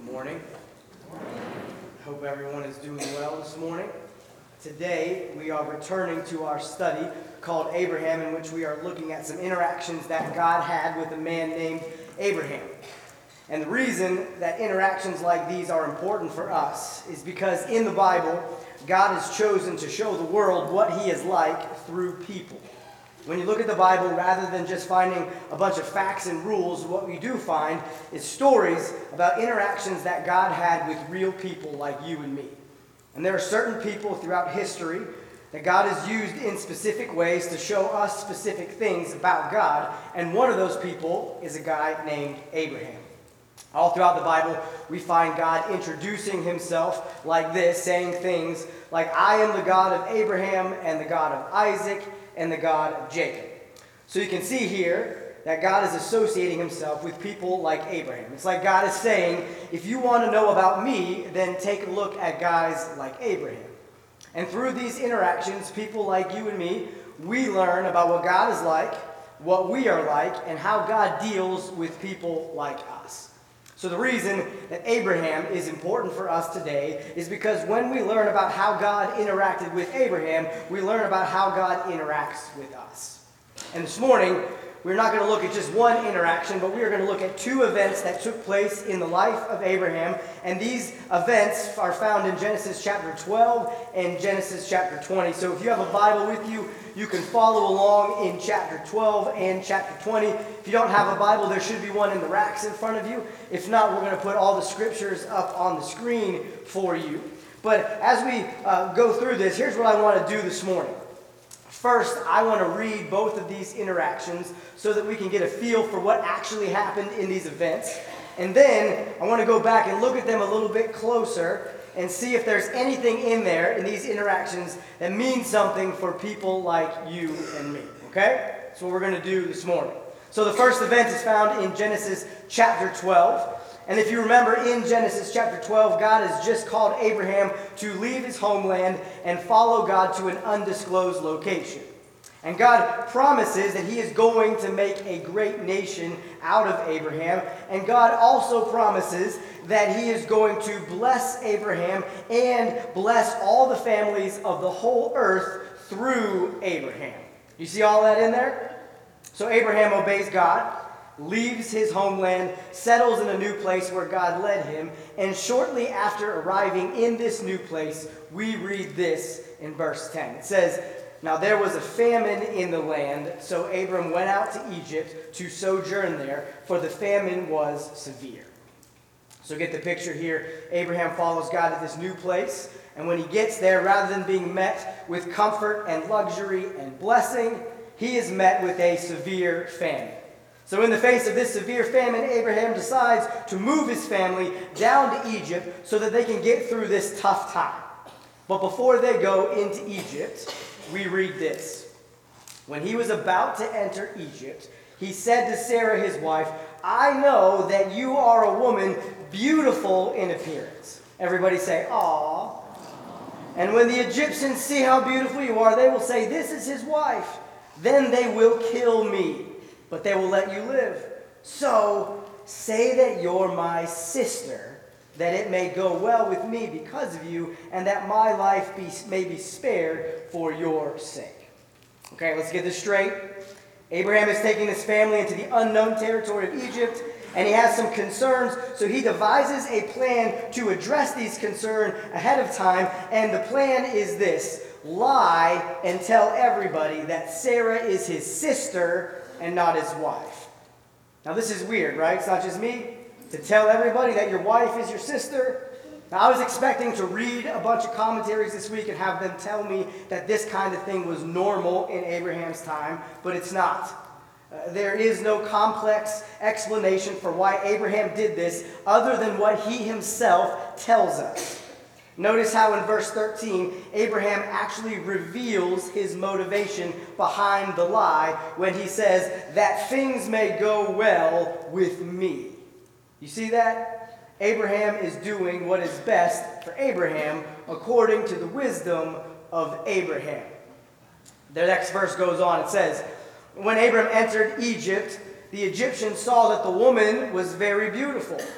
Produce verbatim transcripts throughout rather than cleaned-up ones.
Morning. Hope everyone is doing well this morning. Today we are returning to our study called Abraham, in which we are looking at some interactions that God had with a man named Abraham. And the reason that interactions like these are important for us is because in the Bible, God has chosen to show the world what he is like through people. When you look at the Bible, rather than just finding a bunch of facts and rules, what we do find is stories about interactions that God had with real people like you and me. And there are certain people throughout history that God has used in specific ways to show us specific things about God. And one of those people is a guy named Abraham. All throughout the Bible, we find God introducing himself like this, saying things like, "I am the God of Abraham and the God of Isaac and the God of Jacob." So you can see here that God is associating himself with people like Abraham. It's like God is saying, if you want to know about me, then take a look at guys like Abraham. And through these interactions, people like you and me, we learn about what God is like, what we are like, and how God deals with people like us. So the reason that Abraham is important for us today is because when we learn about how God interacted with Abraham, we learn about how God interacts with us. And this morning, we're not going to look at just one interaction, but we are going to look at two events that took place in the life of Abraham. And these events are found in Genesis chapter twelve and Genesis chapter twenty. So if you have a Bible with you, you can follow along in chapter twelve and chapter twenty. If you don't have a Bible, there should be one in the racks in front of you. If not, we're going to put all the scriptures up on the screen for you. But as we uh, go through this, here's what I want to do this morning. First, I want to read both of these interactions so that we can get a feel for what actually happened in these events. And then I want to go back and look at them a little bit closer and see if there's anything in there in these interactions that means something for people like you and me. Okay? That's what we're going to do this morning. So the first event is found in Genesis chapter twelve. And if you remember, in Genesis chapter twelve, God has just called Abraham to leave his homeland and follow God to an undisclosed location. And God promises that he is going to make a great nation out of Abraham. And God also promises that he is going to bless Abraham and bless all the families of the whole earth through Abraham. You see all that in there? So Abraham obeys God, leaves his homeland, settles in a new place where God led him, and shortly after arriving in this new place, we read this in verse ten. It says, "Now there was a famine in the land, so Abram went out to Egypt to sojourn there, for the famine was severe." So get the picture here. Abraham follows God to this new place, and when he gets there, rather than being met with comfort and luxury and blessing, he is met with a severe famine. So in the face of this severe famine, Abraham decides to move his family down to Egypt so that they can get through this tough time. But before they go into Egypt, we read this. "When he was about to enter Egypt, he said to Sarah his wife, 'I know that you are a woman beautiful in appearance.'" Everybody say, "Aw." "And when the Egyptians see how beautiful you are, they will say, 'This is his wife.' Then they will kill me, but they will let you live. So say that you're my sister, that it may go well with me because of you, and that my life be, may be spared for your sake." Okay, let's get this straight. Abraham is taking his family into the unknown territory of Egypt, and he has some concerns, so he devises a plan to address these concerns ahead of time, and the plan is this: lie and tell everybody that Sarah is his sister and not his wife. Now this is weird, right? It's not just me. To tell everybody that your wife is your sister. Now I was expecting to read a bunch of commentaries this week and have them tell me that this kind of thing was normal in Abraham's time, but it's not. Uh, there is no complex explanation for why Abraham did this other than what he himself tells us. Notice how in verse thirteen, Abraham actually reveals his motivation behind the lie when he says, "that things may go well with me." You see that? Abraham is doing what is best for Abraham according to the wisdom of Abraham. The next verse goes on. It says, "When Abram entered Egypt, the Egyptians saw that the woman was very beautiful,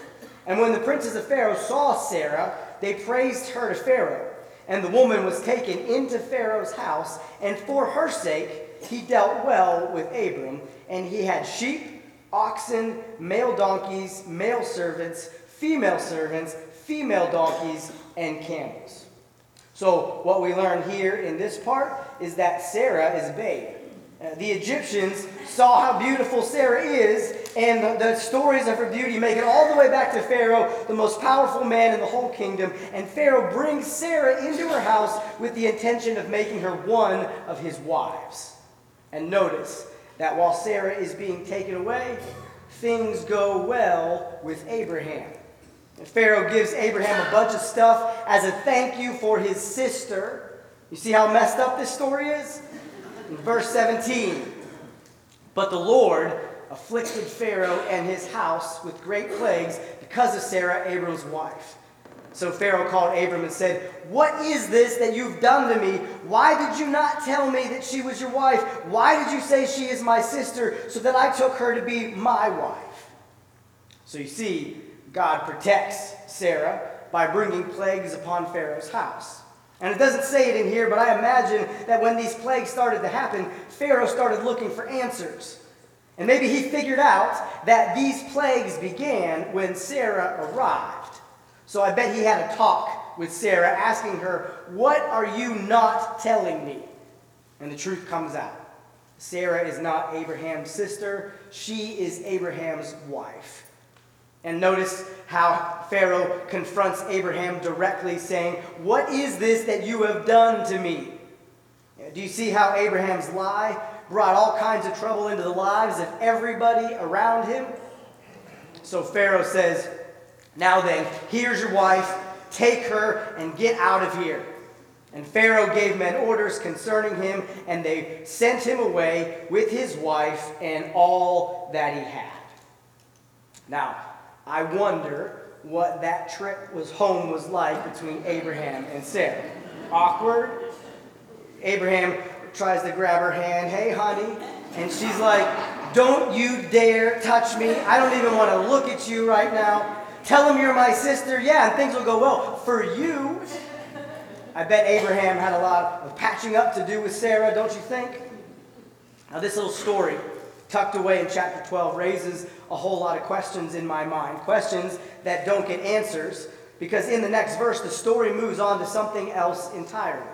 And when the princes of Pharaoh saw Sarah, they praised her to Pharaoh. And the woman was taken into Pharaoh's house, and for her sake he dealt well with Abram. And he had sheep, oxen, male donkeys, male servants, female servants, female donkeys, and camels. So what we learn here in this part is that Sarah is a babe. Uh, the Egyptians saw how beautiful Sarah is, and the, the stories of her beauty make it all the way back to Pharaoh, the most powerful man in the whole kingdom. And Pharaoh brings Sarah into her house with the intention of making her one of his wives. And notice that while Sarah is being taken away, things go well with Abraham. And Pharaoh gives Abraham a bunch of stuff as a thank you for his sister. You see how messed up this story is? In verse seventeen, but the Lord afflicted Pharaoh and his house with great plagues because of Sarah, Abram's wife. So Pharaoh called Abram and said, "What is this that you've done to me? Why did you not tell me that she was your wife? Why did you say she is my sister so that I took her to be my wife?" So you see, God protects Sarah by bringing plagues upon Pharaoh's house. And it doesn't say it in here, but I imagine that when these plagues started to happen, Pharaoh started looking for answers. And maybe he figured out that these plagues began when Sarah arrived. So I bet he had a talk with Sarah, asking her, "What are you not telling me?" And the truth comes out. Sarah is not Abraham's sister. She is Abraham's wife. And notice how Pharaoh confronts Abraham directly, saying, "What is this that you have done to me?" Do you see how Abraham's lie brought all kinds of trouble into the lives of everybody around him? So Pharaoh says, "Now then, here's your wife. Take her and get out of here." And Pharaoh gave men orders concerning him, and they sent him away with his wife and all that he had. Now, I wonder what that trip was home was like between Abraham and Sarah. Awkward? Abraham tries to grab her hand. "Hey, honey." And she's like, "Don't you dare touch me. I don't even want to look at you right now. Tell him you're my sister. Yeah, and things will go well for you." I bet Abraham had a lot of patching up to do with Sarah, don't you think? Now, this little story tucked away in chapter twelve raises a whole lot of questions in my mind. Questions that don't get answers, because in the next verse, the story moves on to something else entirely.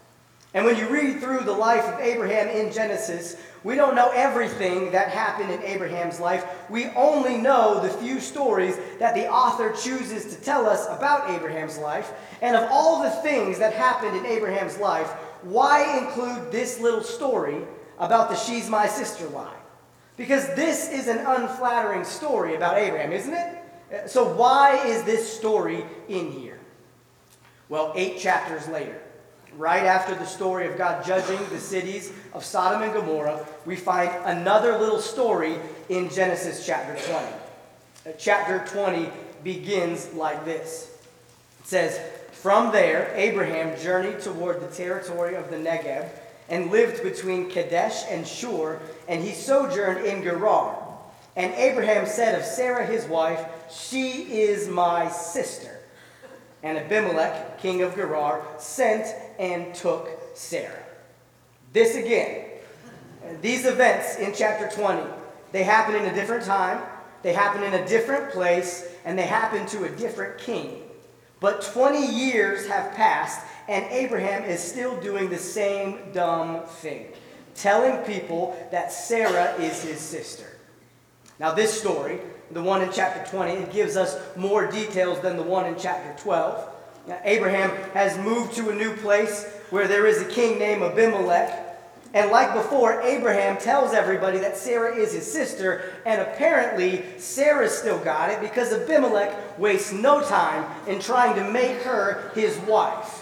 And when you read through the life of Abraham in Genesis, we don't know everything that happened in Abraham's life. We only know the few stories that the author chooses to tell us about Abraham's life. And of all the things that happened in Abraham's life, why include this little story about the "she's my sister" lie? Because this is an unflattering story about Abraham, isn't it? So why is this story in here? Well, eight chapters later, right after the story of God judging the cities of Sodom and Gomorrah, we find another little story in Genesis chapter twenty. Chapter twenty begins like this. It says, "From there, Abraham journeyed toward the territory of the Negeb, and lived between Kadesh and Shur, and he sojourned in Gerar. And Abraham said of Sarah his wife, 'She is my sister.' And Abimelech, king of Gerar, sent and took Sarah." This again, these events in chapter twenty, they happen in a different time, they happen in a different place, and they happen to a different king. But twenty years have passed, and Abraham is still doing the same dumb thing, telling people that Sarah is his sister. Now this story, the one in chapter twenty, it gives us more details than the one in chapter twelve. Now, Abraham has moved to a new place where there is a king named Abimelech. And like before, Abraham tells everybody that Sarah is his sister, and apparently Sarah still got it because Abimelech wastes no time in trying to make her his wife.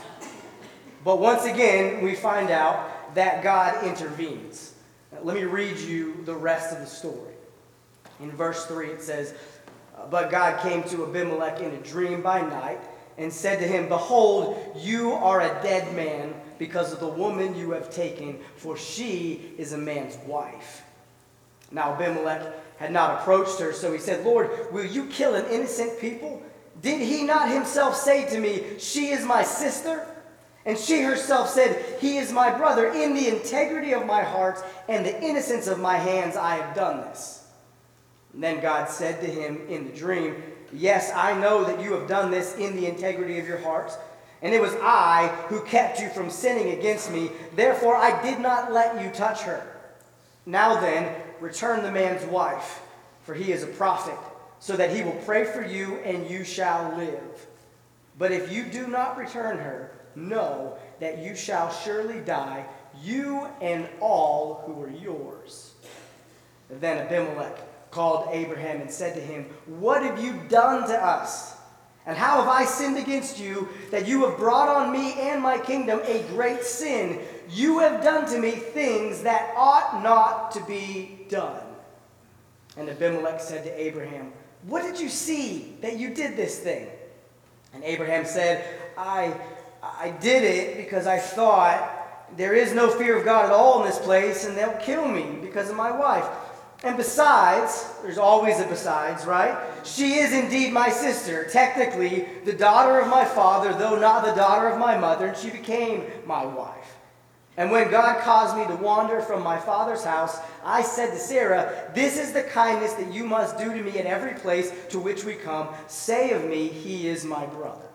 But once again, we find out that God intervenes. Now, let me read you the rest of the story. In verse three it says, "But God came to Abimelech in a dream by night and said to him, 'Behold, you are a dead man because of the woman you have taken, for she is a man's wife.' Now Abimelech had not approached her, so he said, "Lord, will you kill an innocent people? Did he not himself say to me, 'She is my sister'? And she herself said, 'He is my brother. In the integrity of my heart and the innocence of my hands I have done this.' And then God said to him in the dream, 'Yes, I know that you have done this in the integrity of your heart. And it was I who kept you from sinning against me. Therefore I did not let you touch her. Now then, return the man's wife, for he is a prophet, so that he will pray for you and you shall live. But if you do not return her, know that you shall surely die, you and all who are yours.' Then Abimelech called Abraham and said to him, 'What have you done to us? And how have I sinned against you, that you have brought on me and my kingdom a great sin? You have done to me things that ought not to be done.' And Abimelech said to Abraham, 'What did you see that you did this thing?' And Abraham said, I, I did it because I thought, there is no fear of God at all in this place, and they'll kill me because of my wife. And besides," there's always a besides, right? "She is indeed my sister, technically the daughter of my father, though not the daughter of my mother, and she became my wife. And when God caused me to wander from my father's house, I said to Sarah, 'This is the kindness that you must do to me at every place to which we come. Say of me, he is my brother.'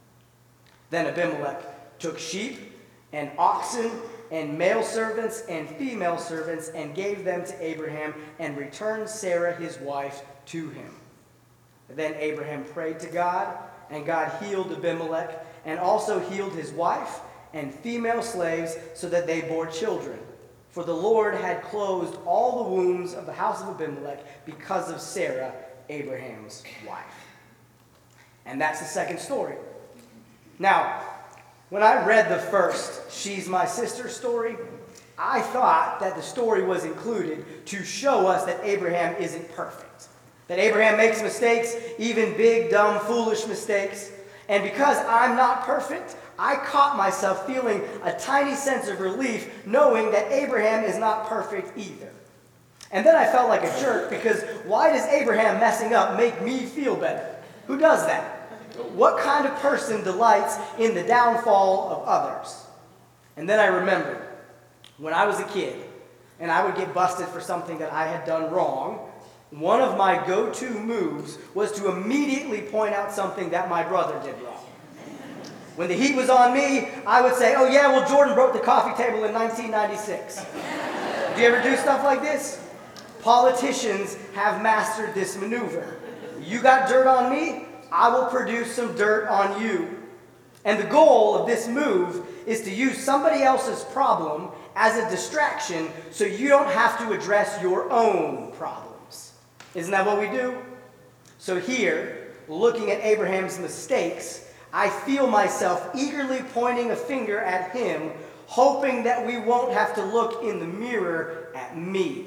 Then Abimelech took sheep and oxen and male servants and female servants and gave them to Abraham and returned Sarah his wife to him. Then Abraham prayed to God, and God healed Abimelech and also healed his wife and female slaves so that they bore children. For the Lord had closed all the wombs of the house of Abimelech because of Sarah, Abraham's wife." And that's the second story. Now, when I read the first "She's my sister" story, I thought that the story was included to show us that Abraham isn't perfect. That Abraham makes mistakes, even big, dumb, foolish mistakes. And because I'm not perfect, I caught myself feeling a tiny sense of relief knowing that Abraham is not perfect either. And then I felt like a jerk because why does Abraham messing up make me feel better? Who does that? What kind of person delights in the downfall of others? And then I remembered when I was a kid and I would get busted for something that I had done wrong, one of my go-to moves was to immediately point out something that my brother did wrong. When the heat was on me, I would say, "Oh yeah, well Jordan broke the coffee table in nineteen ninety-six. Do you ever do stuff like this? Politicians have mastered this maneuver. You got dirt on me, I will produce some dirt on you. And the goal of this move is to use somebody else's problem as a distraction so you don't have to address your own problems." Isn't that what we do? So here, looking at Abraham's mistakes, I feel myself eagerly pointing a finger at him, hoping that we won't have to look in the mirror at me.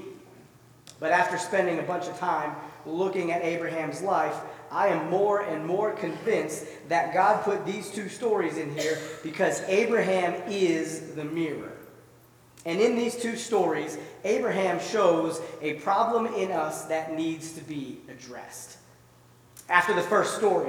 But after spending a bunch of time looking at Abraham's life, I am more and more convinced that God put these two stories in here because Abraham is the mirror. And in these two stories, Abraham shows a problem in us that needs to be addressed. After the first story,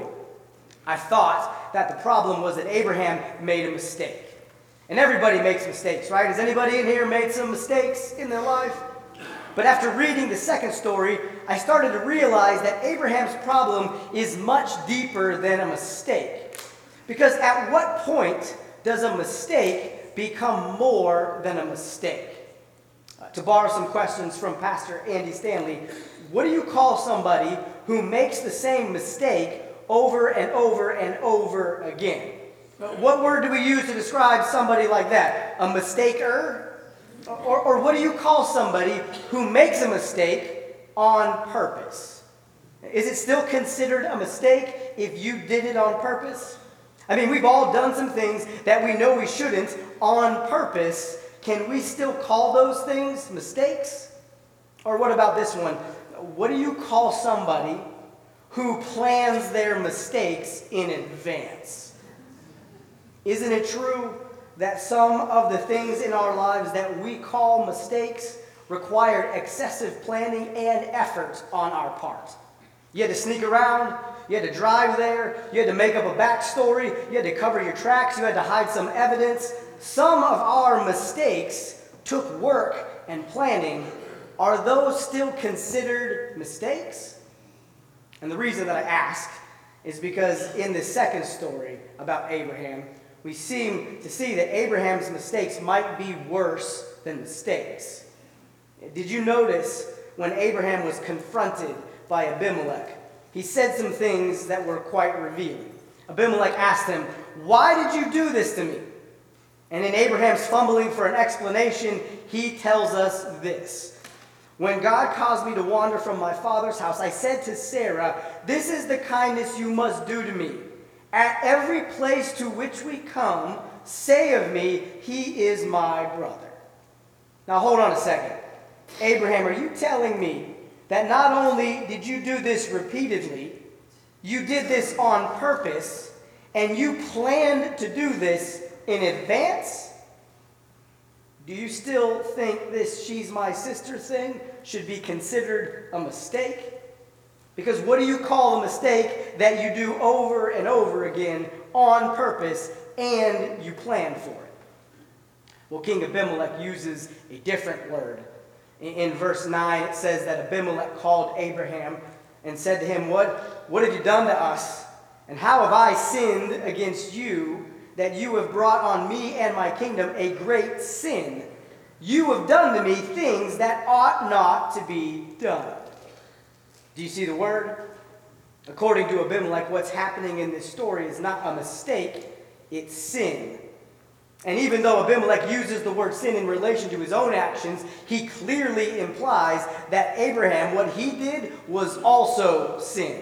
I thought that the problem was that Abraham made a mistake. And everybody makes mistakes, right? Has anybody in here made some mistakes in their life? But after reading the second story, I started to realize that Abraham's problem is much deeper than a mistake. Because at what point does a mistake become more than a mistake? Uh, to borrow some questions from Pastor Andy Stanley, what do you call somebody who makes the same mistake over and over and over again? What word do we use to describe somebody like that? A mistaker? Or, or what do you call somebody who makes a mistake on purpose? Is it still considered a mistake if you did it on purpose? I mean, we've all done some things that we know we shouldn't on purpose. Can we still call those things mistakes? Or what about this one? What do you call somebody who plans their mistakes in advance? Isn't it true that some of the things in our lives that we call mistakes required excessive planning and effort on our part. You had to sneak around, you had to drive there, you had to make up a backstory, you had to cover your tracks, you had to hide some evidence. Some of our mistakes took work and planning. Are those still considered mistakes? And the reason that I ask is because in the second story about Abraham, we seem to see that Abraham's mistakes might be worse than mistakes. Did you notice when Abraham was confronted by Abimelech, he said some things that were quite revealing. Abimelech asked him, "Why did you do this to me?" And in Abraham's fumbling for an explanation, he tells us this. "When God caused me to wander from my father's house, I said to Sarah, 'This is the kindness you must do to me. At every place to which we come, say of me, he is my brother.'" Now hold on a second. Abraham, are you telling me that not only did you do this repeatedly, you did this on purpose, and you planned to do this in advance? Do you still think this "she's my sister" thing should be considered a mistake? Because what do you call a mistake that you do over and over again on purpose and you plan for it? Well, King Abimelech uses a different word. In verse nine, it says that Abimelech called Abraham and said to him, What, what have you done to us? And how have I sinned against you that you have brought on me and my kingdom a great sin? You have done to me things that ought not to be done. Do you see the word? According to Abimelech, what's happening in this story is not a mistake, it's sin. And even though Abimelech uses the word sin in relation to his own actions, he clearly implies that Abraham, what he did, was also sin.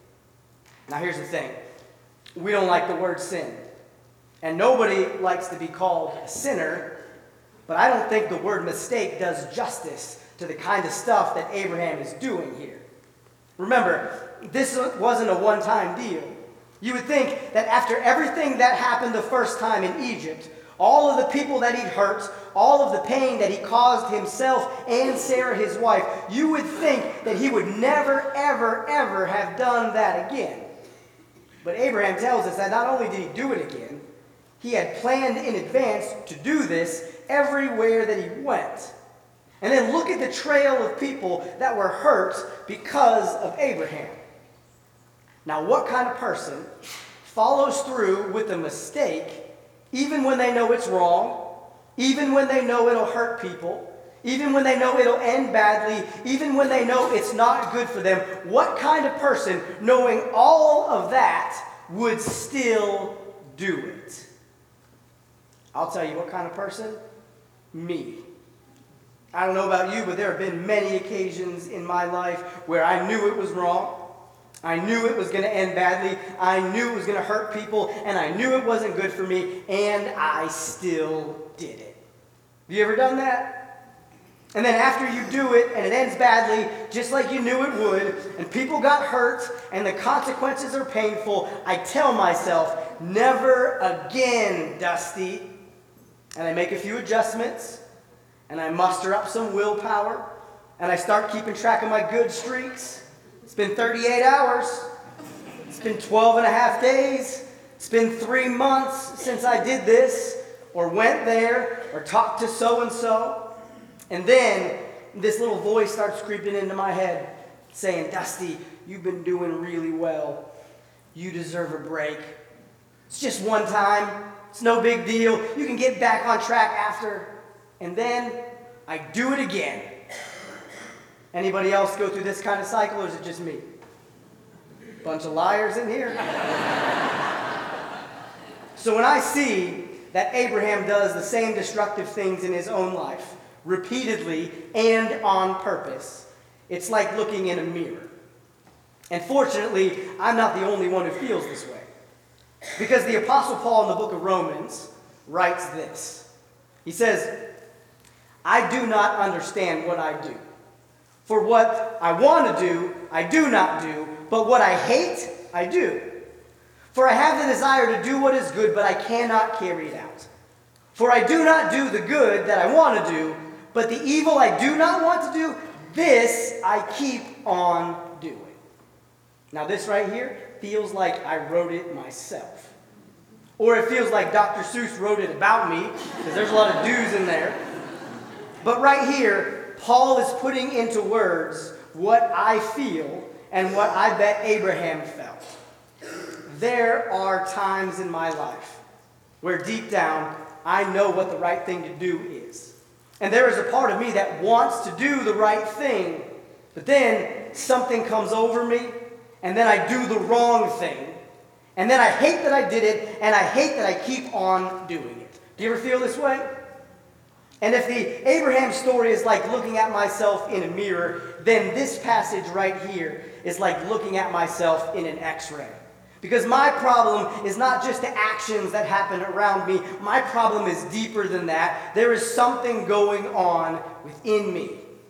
Now here's the thing. We don't like the word sin. And nobody likes to be called a sinner. But I don't think the word mistake does justice to the kind of stuff that Abraham is doing here. Remember, this wasn't a one-time deal. You would think that after everything that happened the first time in Egypt, all of the people that he'd hurt, all of the pain that he caused himself and Sarah, his wife, you would think that he would never, ever, ever have done that again. But Abraham tells us that not only did he do it again, he had planned in advance to do this everywhere that he went. And then look at the trail of people that were hurt because of Abraham. Now, what kind of person follows through with a mistake even when they know it's wrong, even when they know it'll hurt people, even when they know it'll end badly, even when they know it's not good for them? What kind of person, knowing all of that, would still do it? I'll tell you what kind of person. Me. I don't know about you, but there have been many occasions in my life where I knew it was wrong. I knew it was going to end badly. I knew it was going to hurt people, and I knew it wasn't good for me, and I still did it. Have you ever done that? And then after you do it, and it ends badly, just like you knew it would, and people got hurt, and the consequences are painful, I tell myself, never again, Dusty. And I make a few adjustments, and I muster up some willpower, and I start keeping track of my good streaks. It's been thirty-eight hours. It's been twelve and a half days. It's been three months since I did this, or went there, or talked to so-and-so. And then this little voice starts creeping into my head, saying, Dusty, you've been doing really well. You deserve a break. It's just one time. It's no big deal. You can get back on track after. And then I do it again. Anybody else go through this kind of cycle, or is it just me? Bunch of liars in here. So when I see that Abraham does the same destructive things in his own life, repeatedly and on purpose, it's like looking in a mirror. And fortunately, I'm not the only one who feels this way. Because the Apostle Paul in the book of Romans writes this. He says, I do not understand what I do. For what I want to do, I do not do, but what I hate, I do. For I have the desire to do what is good, but I cannot carry it out. For I do not do the good that I want to do, But the evil I do not want to do, this I keep on doing. Now this right here feels like I wrote it myself. Or it feels like Doctor Seuss wrote it about me, because there's a lot of do's in there. But right here, Paul is putting into words what I feel and what I bet Abraham felt. There are times in my life where deep down I know what the right thing to do is. And there is a part of me that wants to do the right thing, but then something comes over me, and then I do the wrong thing. And then I hate that I did it, and I hate that I keep on doing it. Do you ever feel this way? And if the Abraham story is like looking at myself in a mirror, then this passage right here is like looking at myself in an X-ray. Because my problem is not just the actions that happen around me. My problem is deeper than that. There is something going on within me.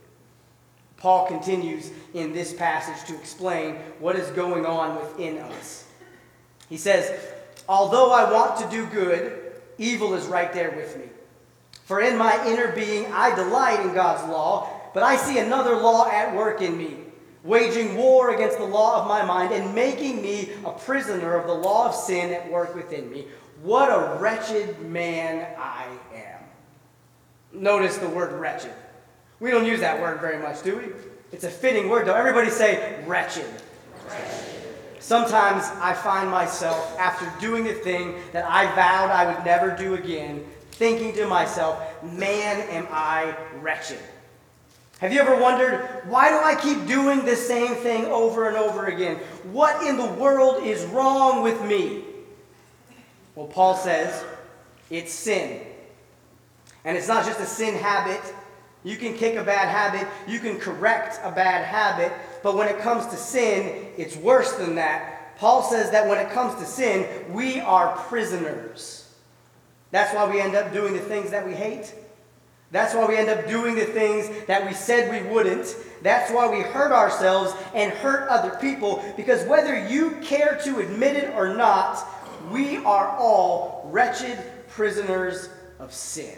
Paul continues in this passage to explain what is going on within us. He says, although I want to do good, evil is right there with me. For in my inner being I delight in God's law, but I see another law at work in me, waging war against the law of my mind and making me a prisoner of the law of sin at work within me. What a wretched man I am. Notice the word wretched. We don't use that word very much, do we? It's a fitting word, though. Everybody say wretched. Wretched. Sometimes I find myself, after doing the thing that I vowed I would never do again, thinking to myself, man, am I wretched. Have you ever wondered, why do I keep doing the same thing over and over again? What in the world is wrong with me? Well, Paul says, it's sin. And it's not just a sin habit. You can kick a bad habit. You can correct a bad habit. But when it comes to sin, it's worse than that. Paul says that when it comes to sin, we are prisoners. That's why we end up doing the things that we hate. That's why we end up doing the things that we said we wouldn't. That's why we hurt ourselves and hurt other people. Because whether you care to admit it or not, we are all wretched prisoners of sin.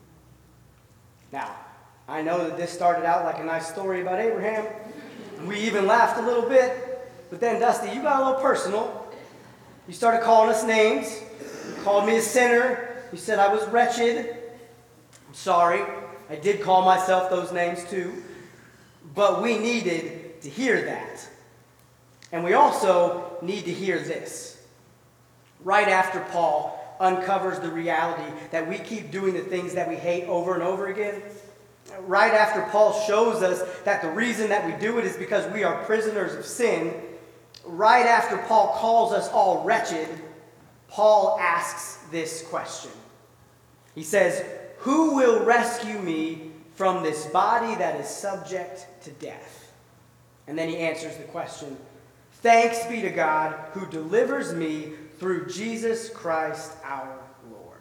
Now, I know that this started out like a nice story about Abraham. We even laughed a little bit. But then, Dusty, you got a little personal. You started calling us names. You called me a sinner. You said I was wretched. I'm sorry. I did call myself those names too. But we needed to hear that. And we also need to hear this. Right after Paul uncovers the reality that we keep doing the things that we hate over and over again, right after Paul shows us that the reason that we do it is because we are prisoners of sin, right after Paul calls us all wretched, Paul asks this question. He says, who will rescue me from this body that is subject to death? And then he answers the question, thanks be to God who delivers me through Jesus Christ our Lord.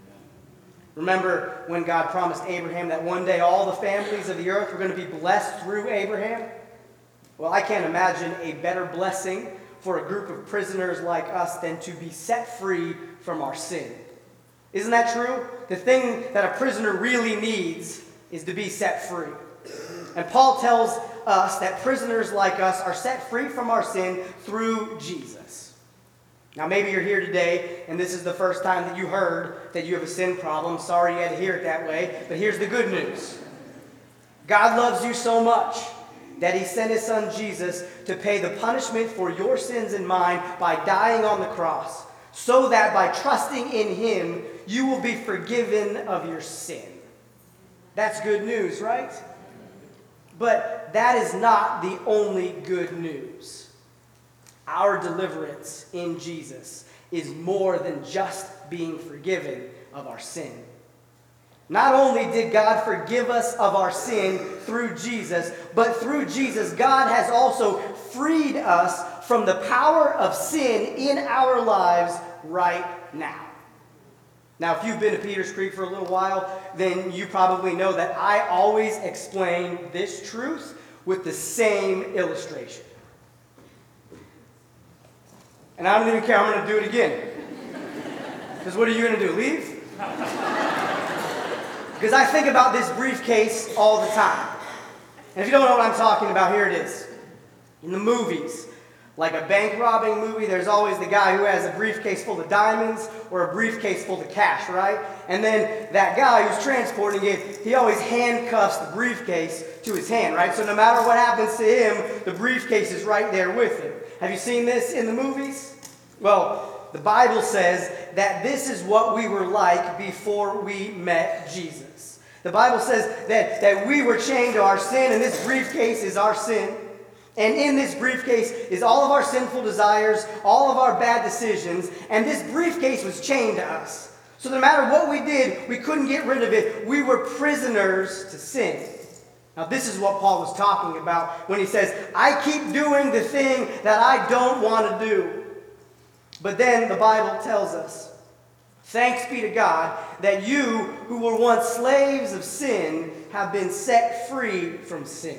Remember when God promised Abraham that one day all the families of the earth were going to be blessed through Abraham? Well, I can't imagine a better blessing for a group of prisoners like us than to be set free from our sin. Isn't that true? The thing that a prisoner really needs is to be set free. And Paul tells us that prisoners like us are set free from our sin through Jesus. Now, maybe you're here today, and this is the first time that you heard that you have a sin problem. Sorry you had to hear it that way, but here's the good news. God loves you so much that he sent his son Jesus to pay the punishment for your sins and mine by dying on the cross, so that by trusting in him, you will be forgiven of your sin. That's good news, right? But that is not the only good news. Our deliverance in Jesus is more than just being forgiven of our sin. Not only did God forgive us of our sin through Jesus, but through Jesus, God has also freed us from the power of sin in our lives right now. Now, if you've been to Peters Creek for a little while, then you probably know that I always explain this truth with the same illustration. And I don't even care, I'm going to do it again. Because what are you going to do, leave? Because I think about this briefcase all the time. And if you don't know what I'm talking about, here it is. In the movies, like a bank robbing movie, there's always the guy who has a briefcase full of diamonds or a briefcase full of cash, right? And then that guy who's transporting it, he always handcuffs the briefcase to his hand, right? So no matter what happens to him, the briefcase is right there with him. Have you seen this in the movies? Well, the Bible says that this is what we were like before we met Jesus. The Bible says that, that we were chained to our sin, and this briefcase is our sin. And in this briefcase is all of our sinful desires, all of our bad decisions, and this briefcase was chained to us. So no matter what we did, we couldn't get rid of it. We were prisoners to sin. Now this is what Paul was talking about when he says, I keep doing the thing that I don't want to do. But then the Bible tells us, thanks be to God that you who were once slaves of sin have been set free from sin.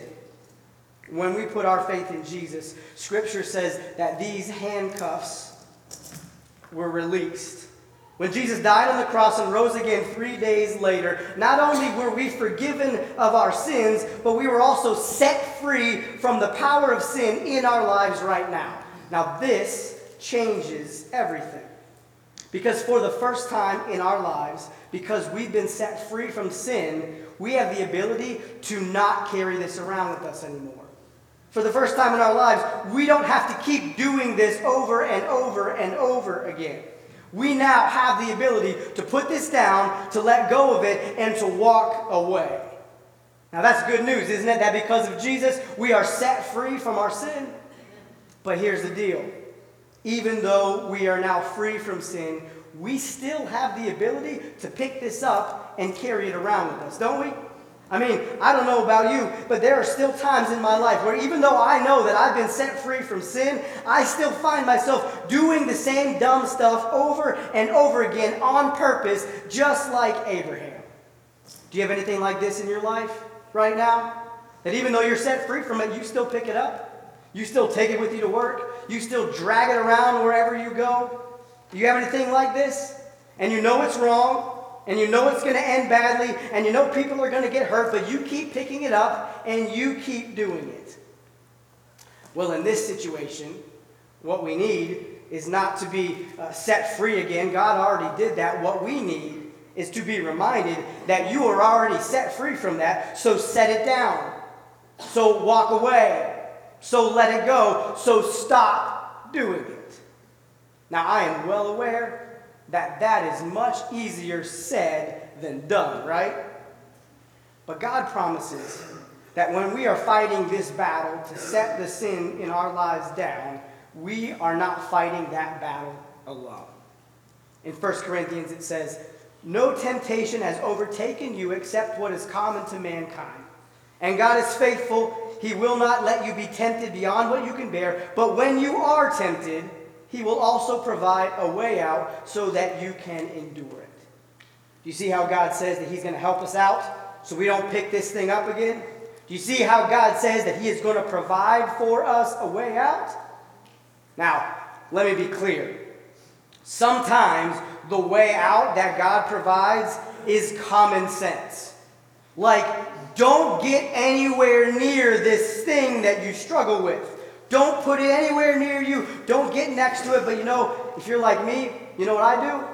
When we put our faith in Jesus, Scripture says that these handcuffs were released. When Jesus died on the cross and rose again three days later, not only were we forgiven of our sins, but we were also set free from the power of sin in our lives right now. Now this changes everything. Because for the first time in our lives, because we've been set free from sin, we have the ability to not carry this around with us anymore. For the first time in our lives, we don't have to keep doing this over and over and over again. We now have the ability to put this down, to let go of it, and to walk away. Now that's good news, isn't it? That because of Jesus, we are set free from our sin. But here's the deal. Even though we are now free from sin, we still have the ability to pick this up and carry it around with us, don't we? I mean, I don't know about you, but there are still times in my life where even though I know that I've been set free from sin, I still find myself doing the same dumb stuff over and over again on purpose, just like Abraham. Do you have anything like this in your life right now? That even though you're set free from it, you still pick it up? You still take it with you to work? You still drag it around wherever you go? Do you have anything like this? And you know it's wrong? And you know it's going to end badly, and you know people are going to get hurt, but you keep picking it up, and you keep doing it. Well, in this situation, what we need is not to be uh, set free again. God already did that. What we need is to be reminded that you are already set free from that, so set it down. So walk away. So let it go. So stop doing it. Now, I am well aware that that is much easier said than done, right? But God promises that when we are fighting this battle to set the sin in our lives down, we are not fighting that battle alone. In First Corinthians it says, no temptation has overtaken you except what is common to mankind. And God is faithful. He will not let you be tempted beyond what you can bear. But when you are tempted, He will also provide a way out so that you can endure it. Do you see how God says that He's going to help us out so we don't pick this thing up again? Do you see how God says that He is going to provide for us a way out? Now, let me be clear. Sometimes the way out that God provides is common sense. Like, don't get anywhere near this thing that you struggle with. Don't put it anywhere near you. Don't get next to it. But you know, if you're like me, you know what I do?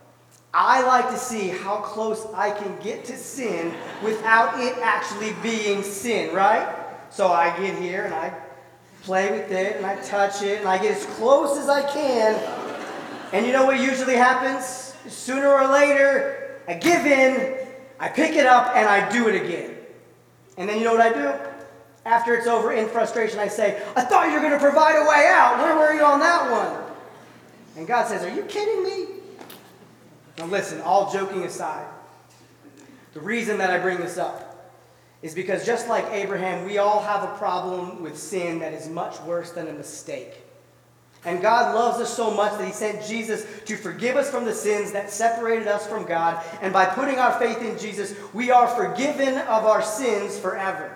I like to see how close I can get to sin without it actually being sin, right? So I get here and I play with it and I touch it and I get as close as I can. And you know what usually happens? Sooner or later, I give in, I pick it up, and I do it again. And then you know what I do? After it's over, in frustration, I say, I thought you were going to provide a way out. Where were you on that one? And God says, are you kidding me? Now listen, all joking aside, the reason that I bring this up is because just like Abraham, we all have a problem with sin that is much worse than a mistake. And God loves us so much that He sent Jesus to forgive us from the sins that separated us from God. And by putting our faith in Jesus, we are forgiven of our sins forever.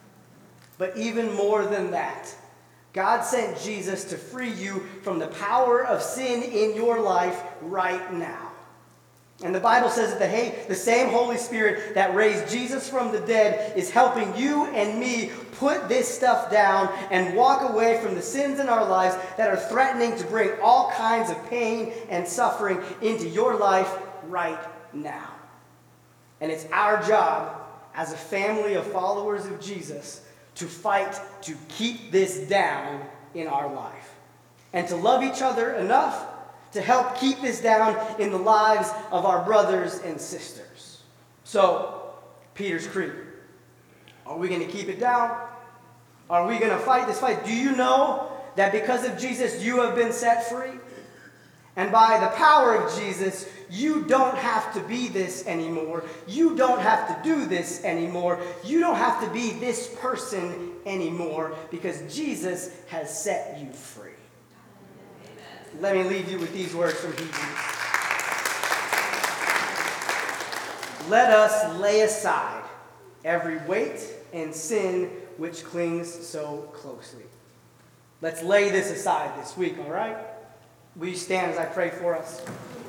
But even more than that, God sent Jesus to free you from the power of sin in your life right now. And the Bible says that the, hey, the same Holy Spirit that raised Jesus from the dead is helping you and me put this stuff down and walk away from the sins in our lives that are threatening to bring all kinds of pain and suffering into your life right now. And it's our job as a family of followers of Jesus to fight to keep this down in our life and to love each other enough to help keep this down in the lives of our brothers and sisters. So, Peter's Creek, are we going to keep it down? Are we going to fight this fight? Do you know that because of Jesus, you have been set free? And by the power of Jesus, you don't have to be this anymore. You don't have to do this anymore. You don't have to be this person anymore because Jesus has set you free. Let me leave you with these words from Hebrews. Let us lay aside every weight and sin which clings so closely. Let's lay this aside this week, all right? Will you stand as I pray for us?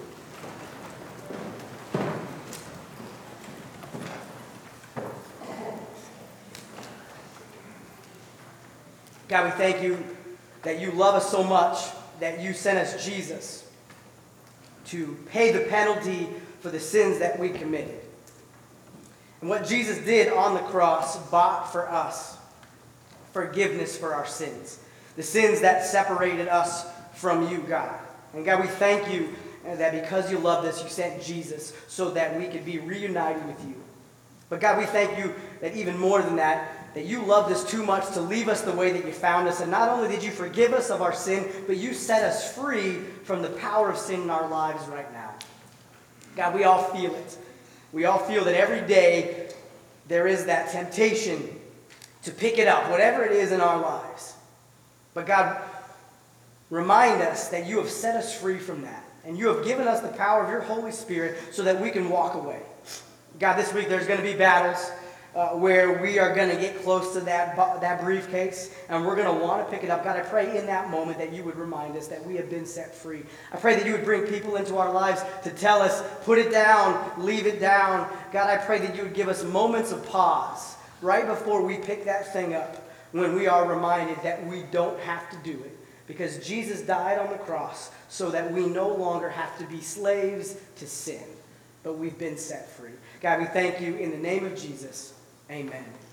God, we thank you that you love us so much that you sent us Jesus to pay the penalty for the sins that we committed. And what Jesus did on the cross bought for us forgiveness for our sins, the sins that separated us from you, God. And God, we thank you that because you loved us, you sent Jesus so that we could be reunited with you. But God, we thank you that even more than that, that you loved us too much to leave us the way that you found us. And not only did you forgive us of our sin, but you set us free from the power of sin in our lives right now. God, we all feel it. We all feel that every day there is that temptation to pick it up, whatever it is in our lives. But God, remind us that you have set us free from that. And you have given us the power of your Holy Spirit so that we can walk away. God, this week there's going to be battles. Uh, where we are going to get close to that, that briefcase, and we're going to want to pick it up. God, I pray in that moment that you would remind us that we have been set free. I pray that you would bring people into our lives to tell us, put it down, leave it down. God, I pray that you would give us moments of pause right before we pick that thing up when we are reminded that we don't have to do it because Jesus died on the cross so that we no longer have to be slaves to sin, but we've been set free. God, we thank you in the name of Jesus. Amen.